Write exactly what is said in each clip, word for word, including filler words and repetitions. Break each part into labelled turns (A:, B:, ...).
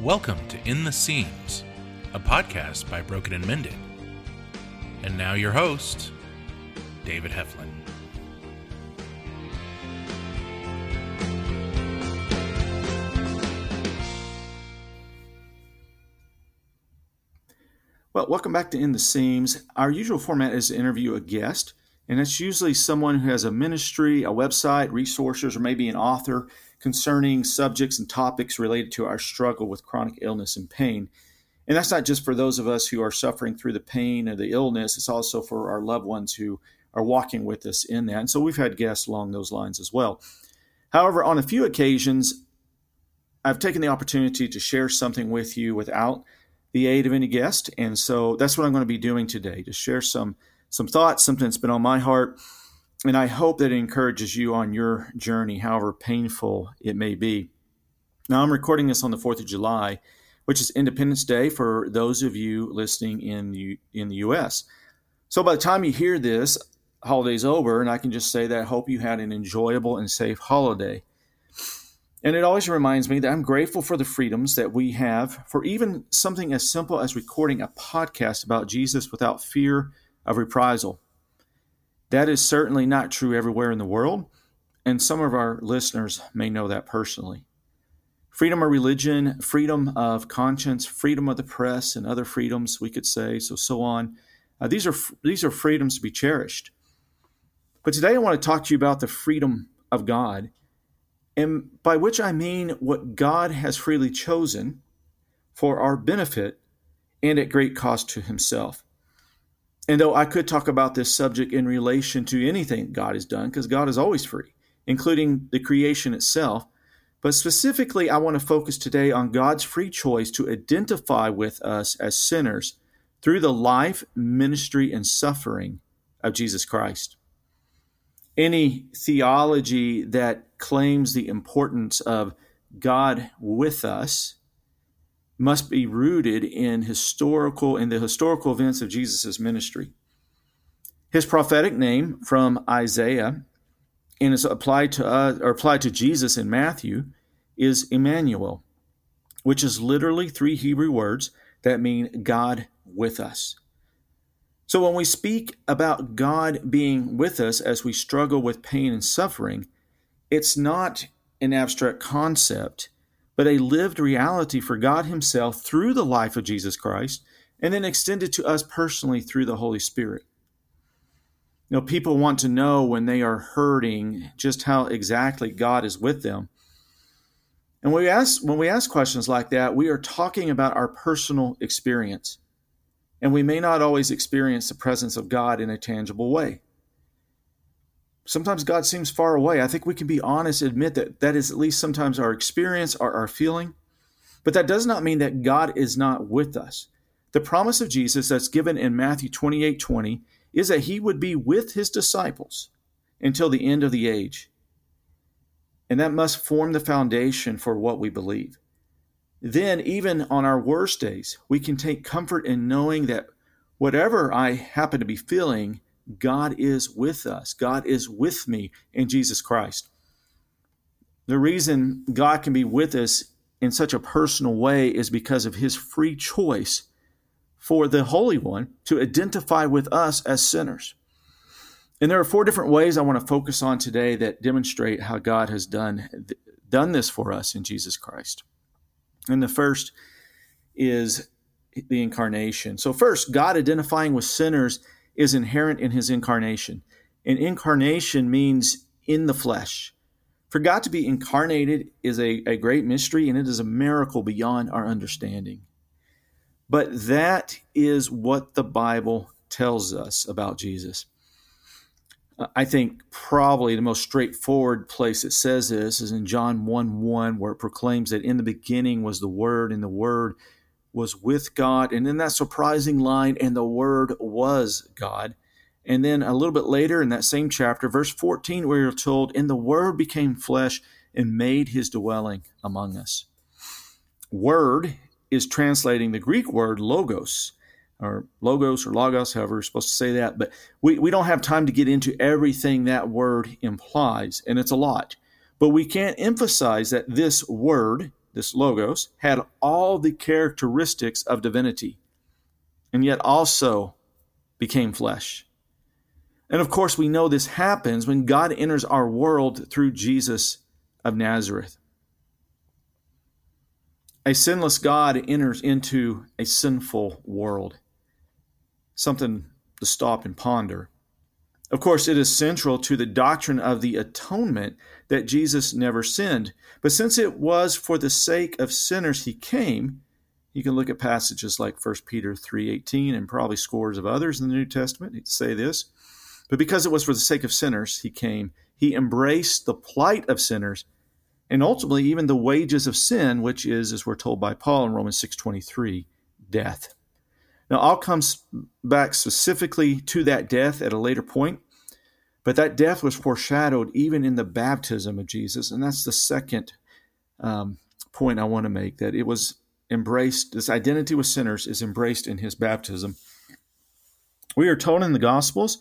A: Welcome to In the Seams, a podcast by Broken and Mended. And now your host, David Heflin.
B: Well, welcome back to In the Seams. Our usual format is to interview a guest, and it's usually someone who has a ministry, a website, resources, or maybe an author concerning subjects and topics related to our struggle with chronic illness and pain. And that's not just for those of us who are suffering through the pain or the illness, it's also for our loved ones who are walking with us in that. And so we've had guests along those lines as well. However, on a few occasions, I've taken the opportunity to share something with you without the aid of any guest. And so that's what I'm going to be doing today, to share some some thoughts, something that's been on my heart. And I hope that it encourages you on your journey, however painful it may be. Now, I'm recording this on the fourth of July, which is Independence Day for those of you listening in the, in the U S. So by the time you hear this, holiday's over, and I can just say that I hope you had an enjoyable and safe holiday. And it always reminds me that I'm grateful for the freedoms that we have for even something as simple as recording a podcast about Jesus without fear of reprisal. That is certainly not true everywhere in the world, and some of our listeners may know that personally. Freedom of religion, freedom of conscience, freedom of the press, and other freedoms, we could say, so so on. Uh, these are these are freedoms to be cherished. But today I want to talk to you about the freedom of God, and by which I mean what God has freely chosen for our benefit and at great cost to himself. And though I could talk about this subject in relation to anything God has done, because God is always free, including the creation itself, but specifically I want to focus today on God's free choice to identify with us as sinners through the life, ministry, and suffering of Jesus Christ. Any theology that claims the importance of God with us must be rooted in historical in the historical events of Jesus' ministry. His prophetic name from Isaiah and is applied to uh, or applied to Jesus in Matthew is Emmanuel, which is literally three Hebrew words that mean God with us. So when we speak about God being with us as we struggle with pain and suffering, it's not an abstract concept, but a lived reality for God himself through the life of Jesus Christ, and then extended to us personally through the Holy Spirit. You know, people want to know when they are hurting just how exactly God is with them. And when we ask, when we ask questions like that, we are talking about our personal experience. And we may not always experience the presence of God in a tangible way. Sometimes God seems far away. I think we can be honest and admit that that is at least sometimes our experience or our feeling. But that does not mean that God is not with us. The promise of Jesus that's given in Matthew twenty-eight twenty is that he would be with his disciples until the end of the age. And that must form the foundation for what we believe. Then, even on our worst days, we can take comfort in knowing that whatever I happen to be feeling, God is with us. God is with me in Jesus Christ. The reason God can be with us in such a personal way is because of his free choice for the Holy One to identify with us as sinners. And there are four different ways I want to focus on today that demonstrate how God has done, done this for us in Jesus Christ. And the first is the incarnation. So first, God identifying with sinners is inherent in his incarnation. And incarnation means in the flesh. For God to be incarnated is a, a great mystery, and it is a miracle beyond our understanding. But that is what the Bible tells us about Jesus. I think probably the most straightforward place it says this is in John one one, where it proclaims that in the beginning was the Word, and the Word was with God. And then that surprising line, and the Word was God. And then a little bit later in that same chapter, verse fourteen, where you're told, and the Word became flesh and made his dwelling among us. Word is translating the Greek word logos, or logos or logos, however you're supposed to say that. But we, we don't have time to get into everything that word implies, and it's a lot. But we can't emphasize that this word this Logos, had all the characteristics of divinity, and yet also became flesh. And of course, we know this happens when God enters our world through Jesus of Nazareth. A sinless God enters into a sinful world. Something to stop and ponder. Of course, it is central to the doctrine of the atonement that Jesus never sinned. But since it was for the sake of sinners he came, you can look at passages like First Peter three eighteen and probably scores of others in the New Testament that say this. But because it was for the sake of sinners he came, he embraced the plight of sinners and ultimately even the wages of sin, which is, as we're told by Paul in Romans six twenty-three, death. Now, I'll come back specifically to that death at a later point, but that death was foreshadowed even in the baptism of Jesus, and that's the second um, point I want to make, that it was embraced, this identity with sinners is embraced in his baptism. We are told in the Gospels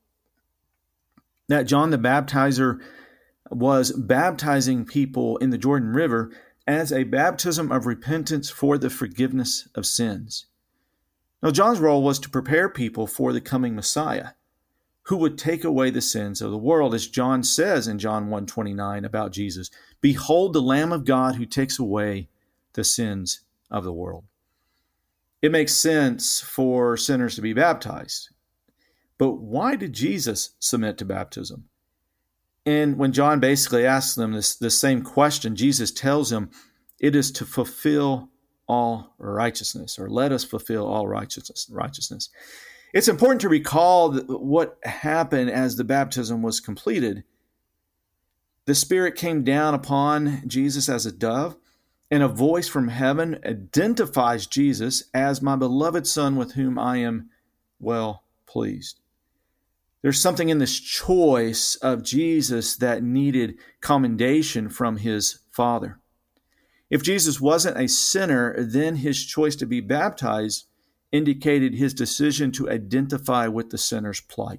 B: that John the Baptizer was baptizing people in the Jordan River as a baptism of repentance for the forgiveness of sins. Now, John's role was to prepare people for the coming Messiah, who would take away the sins of the world, as John says in John one twenty-nine about Jesus, "Behold the Lamb of God who takes away the sins of the world." It makes sense for sinners to be baptized. But why did Jesus submit to baptism? And when John basically asks them this, this same question, Jesus tells him it is to fulfill all righteousness, or let us fulfill all righteousness. righteousness. It's important to recall what happened as the baptism was completed. The Spirit came down upon Jesus as a dove, and a voice from heaven identifies Jesus as my beloved Son with whom I am well pleased. There's something in this choice of Jesus that needed commendation from his Father. If Jesus wasn't a sinner, then his choice to be baptized indicated his decision to identify with the sinner's plight.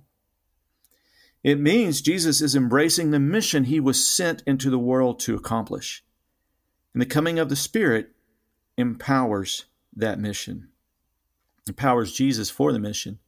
B: It means Jesus is embracing the mission he was sent into the world to accomplish. And the coming of the Spirit empowers that mission, empowers Jesus for the mission.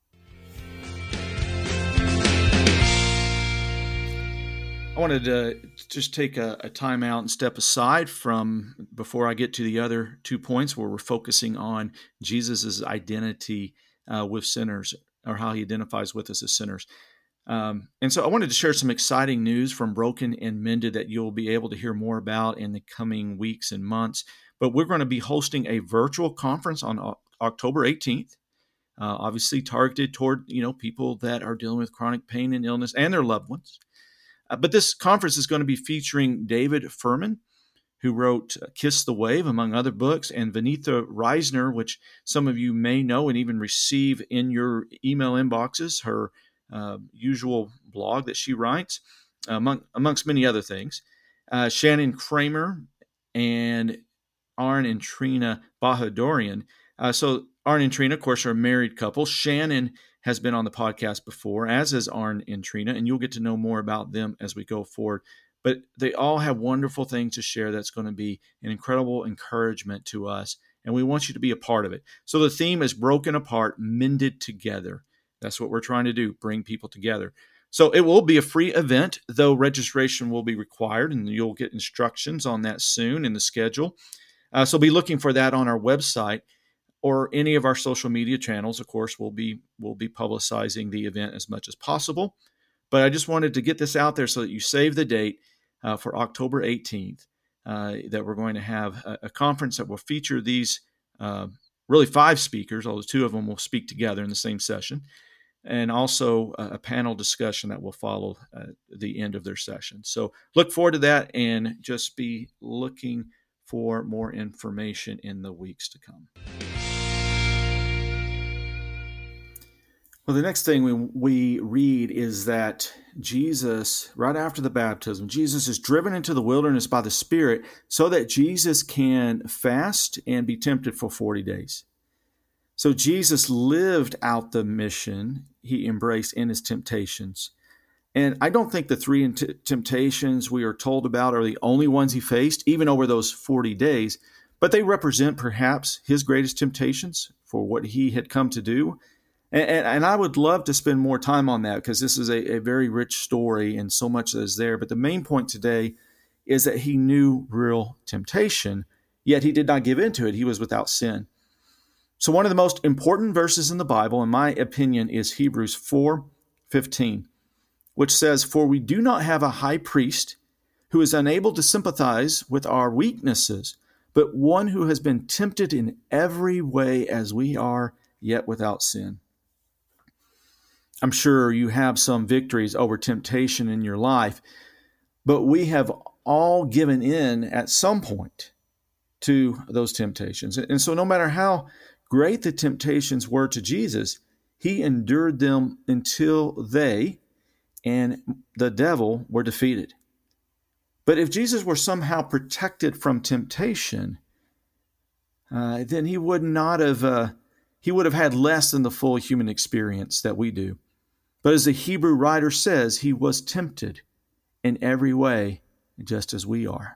B: I wanted to just take a, a time out and step aside from, before I get to the other two points where we're focusing on Jesus' identity uh, with sinners, or how he identifies with us as sinners. Um, and so I wanted to share some exciting news from Broken and Mended that you'll be able to hear more about in the coming weeks and months. But we're going to be hosting a virtual conference on o- October eighteenth, uh, obviously targeted toward, you know, people that are dealing with chronic pain and illness and their loved ones. Uh, but this conference is going to be featuring David Furman, who wrote Kiss the Wave, among other books, and Vanitha Reisner, which some of you may know and even receive in your email inboxes, her uh, usual blog that she writes, among, amongst many other things. Uh, Shannon Kramer and Arn and Trina Bahadorian. Uh, so Arn and Trina, of course, are a married couple. Shannon has been on the podcast before, as has Arn and Trina, and you'll get to know more about them as we go forward. But they all have wonderful things to share that's going to be an incredible encouragement to us, and we want you to be a part of it. So the theme is Broken Apart, Mended Together. That's what we're trying to do, bring people together. So it will be a free event, though registration will be required, and you'll get instructions on that soon in the schedule. Uh, so be looking for that on our website or any of our social media channels. Of course, we'll be we'll be publicizing the event as much as possible. But I just wanted to get this out there so that you save the date uh, for October eighteenth, uh, that we're going to have a, a conference that will feature these uh, really five speakers, although two of them will speak together in the same session, and also a, a panel discussion that will follow uh, the end of their session. So look forward to that, and just be looking for more information in the weeks to come. Well, the next thing we, we read is that Jesus, right after the baptism, Jesus is driven into the wilderness by the Spirit so that Jesus can fast and be tempted for forty days. So Jesus lived out the mission he embraced in his temptations. And I don't think the three t- temptations we are told about are the only ones he faced, even over those forty days, but they represent perhaps his greatest temptations for what he had come to do. And, and, and I would love to spend more time on that because this is a, a very rich story and so much that is there. But the main point today is that he knew real temptation, yet he did not give in to it. He was without sin. So one of the most important verses in the Bible, in my opinion, is Hebrews four fifteen. Which says, "For we do not have a high priest who is unable to sympathize with our weaknesses, but one who has been tempted in every way as we are, yet without sin." I'm sure you have some victories over temptation in your life, but we have all given in at some point to those temptations. And so no matter how great the temptations were to Jesus, he endured them until they and the devil were defeated. But if Jesus were somehow protected from temptation, uh, then he would not have, uh, he would have had less than the full human experience that we do. But as the Hebrew writer says, he was tempted in every way, just as we are.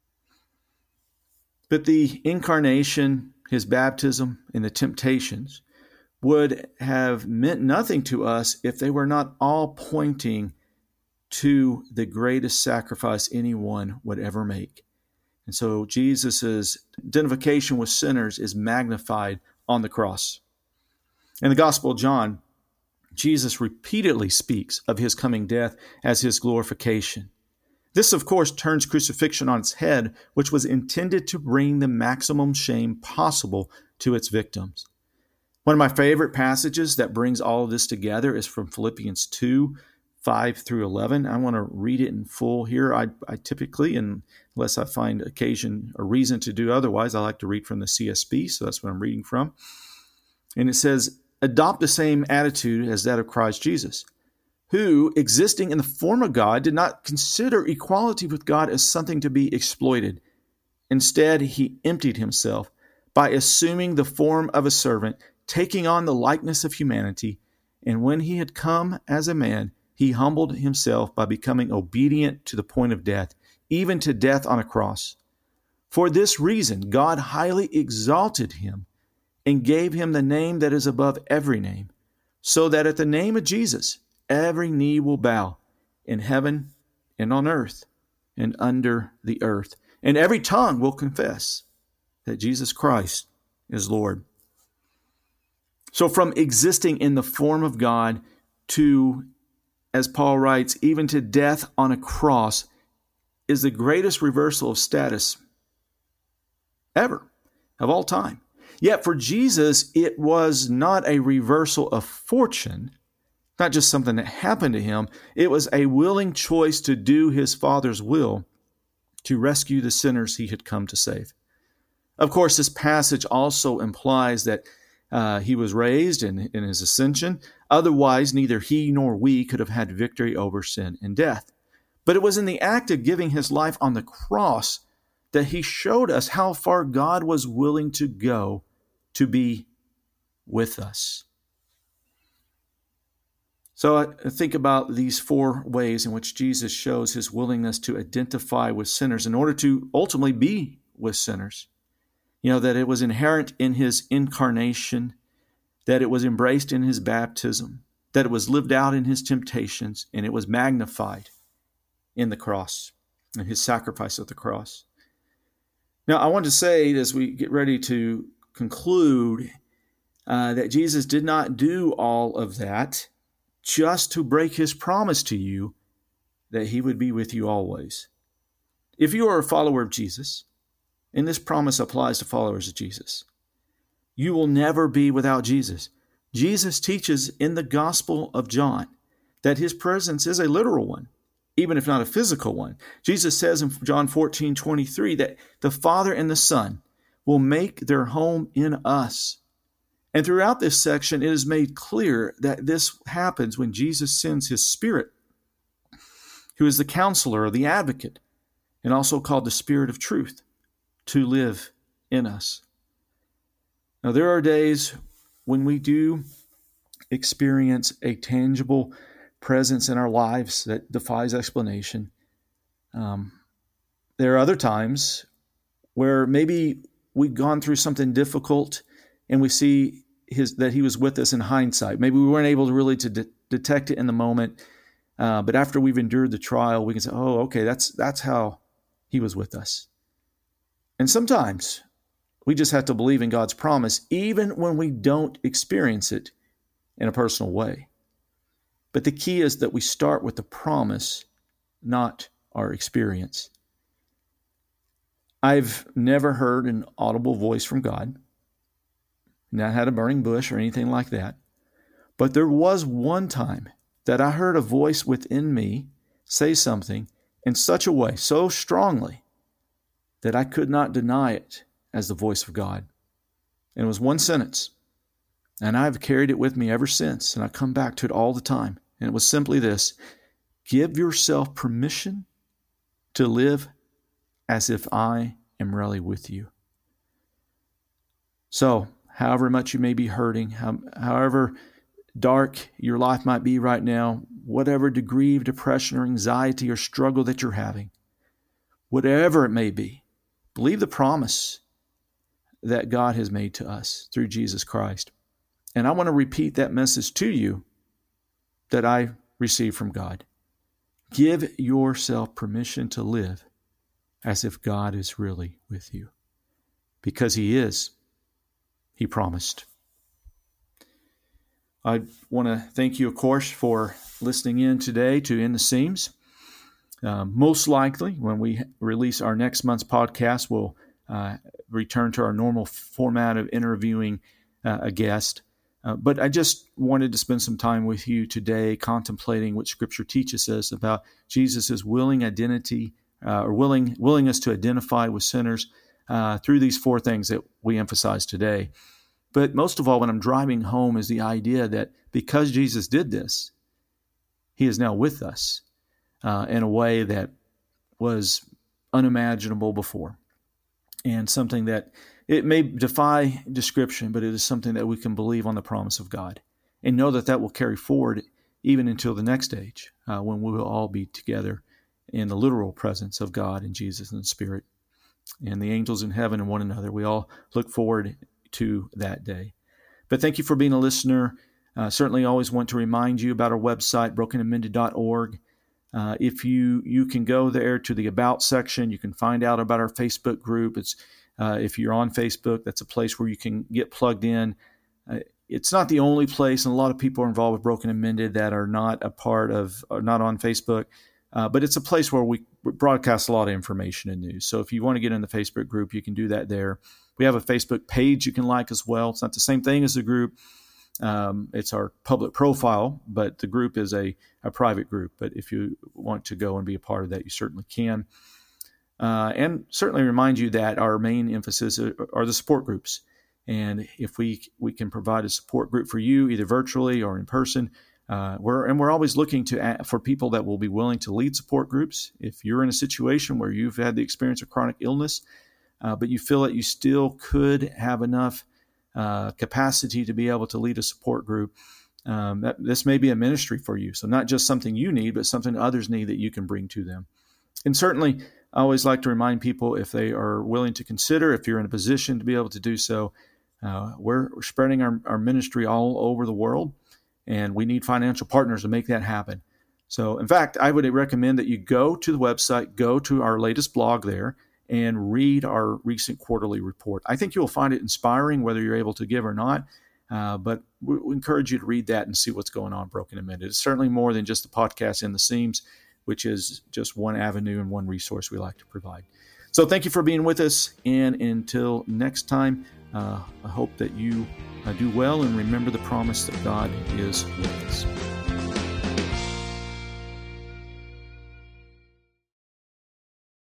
B: But the incarnation, his baptism, and the temptations would have meant nothing to us if they were not all pointing to the greatest sacrifice anyone would ever make. And so Jesus' identification with sinners is magnified on the cross. In the Gospel of John, Jesus repeatedly speaks of his coming death as his glorification. This, of course, turns crucifixion on its head, which was intended to bring the maximum shame possible to its victims. One of my favorite passages that brings all of this together is from Philippians two, five through eleven. I want to read it in full here. I, I typically, unless I find occasion or reason to do otherwise, I like to read from the C S B, so that's what I'm reading from. And it says, "Adopt the same attitude as that of Christ Jesus, who, existing in the form of God, did not consider equality with God as something to be exploited. Instead, he emptied himself by assuming the form of a servant, taking on the likeness of humanity, and when he had come as a man, he humbled himself by becoming obedient to the point of death, even to death on a cross. For this reason, God highly exalted him and gave him the name that is above every name, so that at the name of Jesus, every knee will bow in heaven and on earth and under the earth, and every tongue will confess that Jesus Christ is Lord." So from existing in the form of God to, as Paul writes, even to death on a cross is the greatest reversal of status ever, of all time. Yet for Jesus, it was not a reversal of fortune, not just something that happened to him. It was a willing choice to do his Father's will to rescue the sinners he had come to save. Of course, this passage also implies that Uh, he was raised in, in his ascension. Otherwise, neither he nor we could have had victory over sin and death. But it was in the act of giving his life on the cross that he showed us how far God was willing to go to be with us. So I think about these four ways in which Jesus shows his willingness to identify with sinners in order to ultimately be with sinners. You know, that it was inherent in his incarnation, that it was embraced in his baptism, that it was lived out in his temptations, and it was magnified in the cross, in his sacrifice at the cross. Now, I want to say, as we get ready to conclude, uh, that Jesus did not do all of that just to break his promise to you that he would be with you always. If you are a follower of Jesus, and this promise applies to followers of Jesus, you will never be without Jesus. Jesus teaches in the Gospel of John that his presence is a literal one, even if not a physical one. Jesus says in John fourteen twenty-three that the Father and the Son will make their home in us. And throughout this section, it is made clear that this happens when Jesus sends his Spirit, who is the counselor or the advocate, and also called the Spirit of truth, to live in us. Now, there are days when we do experience a tangible presence in our lives that defies explanation. Um, there are other times where maybe we've gone through something difficult and we see his that he was with us in hindsight. Maybe we weren't able to really to de- detect it in the moment, uh, but after we've endured the trial, we can say, "Oh, okay, that's that's how he was with us." And sometimes we just have to believe in God's promise, even when we don't experience it in a personal way. But the key is that we start with the promise, not our experience. I've never heard an audible voice from God, not had a burning bush or anything like that. But there was one time that I heard a voice within me say something in such a way, so strongly, that I could not deny it as the voice of God. And it was one sentence. And I've carried it with me ever since. And I come back to it all the time. And it was simply this: give yourself permission to live as if I am really with you. So, however much you may be hurting, how, however dark your life might be right now, whatever degree of depression or anxiety or struggle that you're having, whatever it may be, believe the promise that God has made to us through Jesus Christ. And I want to repeat that message to you that I received from God. Give yourself permission to live as if God is really with you. Because He is. He promised. I want to thank you, of course, for listening in today to In the Seams. Uh, most likely, when we release our next month's podcast, we'll uh, return to our normal format of interviewing uh, a guest. Uh, but I just wanted to spend some time with you today contemplating what Scripture teaches us about Jesus' willing identity, uh, or willing willingness to identify with sinners uh, through these four things that we emphasize today. But most of all, when I'm driving home, is the idea that because Jesus did this, He is now with us uh, in a way that was unimaginable before, and something that it may defy description, but it is something that we can believe on the promise of God and know that that will carry forward even until the next age, uh, when we will all be together in the literal presence of God and Jesus and the Spirit and the angels in heaven and one another. We all look forward to that day. But thank you for being a listener. Uh, certainly always want to remind you about our website, broken and mended dot org. Uh, if you you can go there to the About section, you can find out about our Facebook group. It's uh, if you're on Facebook, that's a place where you can get plugged in. Uh, it's not the only place, and a lot of people are involved with Broken and Mended that are not a part of, are not on Facebook. Uh, but it's a place where we broadcast a lot of information and news. So if you want to get in the Facebook group, you can do that there. We have a Facebook page you can like as well. It's not the same thing as the group. Um, it's our public profile, but the group is a, a private group. But if you want to go and be a part of that, you certainly can. Uh, and certainly remind you that our main emphasis are, are the support groups. And if we we can provide a support group for you, either virtually or in person, uh, we're and we're always looking to add, for people that will be willing to lead support groups. If you're in a situation where you've had the experience of chronic illness, uh, but you feel that you still could have enough uh, capacity to be able to lead a support group, um, that this may be a ministry for you. So not just something you need, but something others need that you can bring to them. And certainly, I always like to remind people, if they are willing to consider, if you're in a position to be able to do so, uh, we're, we're spreading our, our ministry all over the world, and we need financial partners to make that happen. So, in fact, I would recommend that you go to the website, go to our latest blog there, and read our recent quarterly report. I think you'll find it inspiring, whether you're able to give or not, uh, but we, we encourage you to read that and see what's going on Broken and Mended. It's certainly more than just the podcast In the Seams, which is just one avenue and one resource we like to provide. So thank you for being with us, and until next time, uh, I hope that you uh, do well and remember the promise that God is with us.